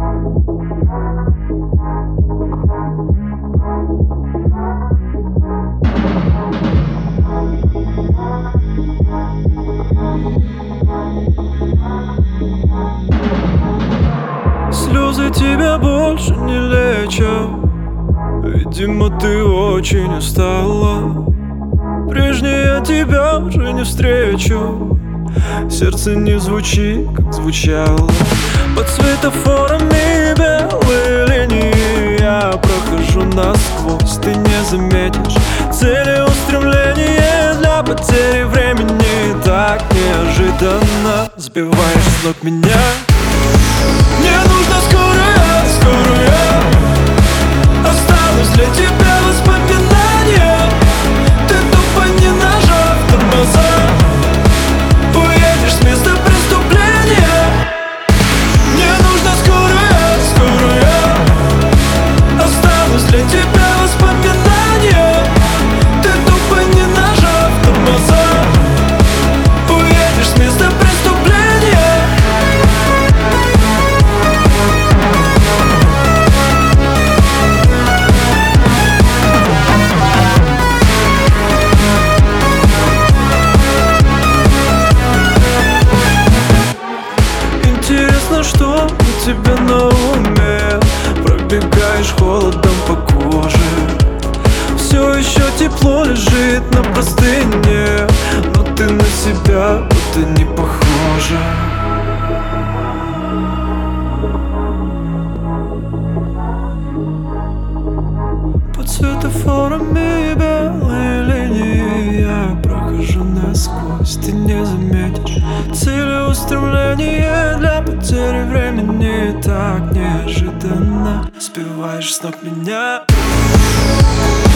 Слезы тебя больше не лечат. Видимо, ты очень устала. Прежней я тебя уже не встречу. Сердце не звучит, как звучало. Под светофорами белые линии я прохожу насквозь, ты не заметишь целеустремление для потери времени. Так неожиданно сбиваешь с ног меня. Мне нужна скорая, скорая. Осталось для тебя воспоминания. Ты тупо не нажав тормоза, уедешь с места преступления. Мне нужна скорая, скорая. Осталось для тебя воспоминания. Ты тупо не нажав тормоза, уедешь с места преступления. Интересно, что у тебя на уме? Пробегаешь холодом по коже. Все еще тепло лежит на простыне, но ты на себя будто не похожа. Под светофорами белые линии я прохожу насквозь, ты не заметишь целеустремление для потери времени. Так неожиданно сбиваешь с ног меня.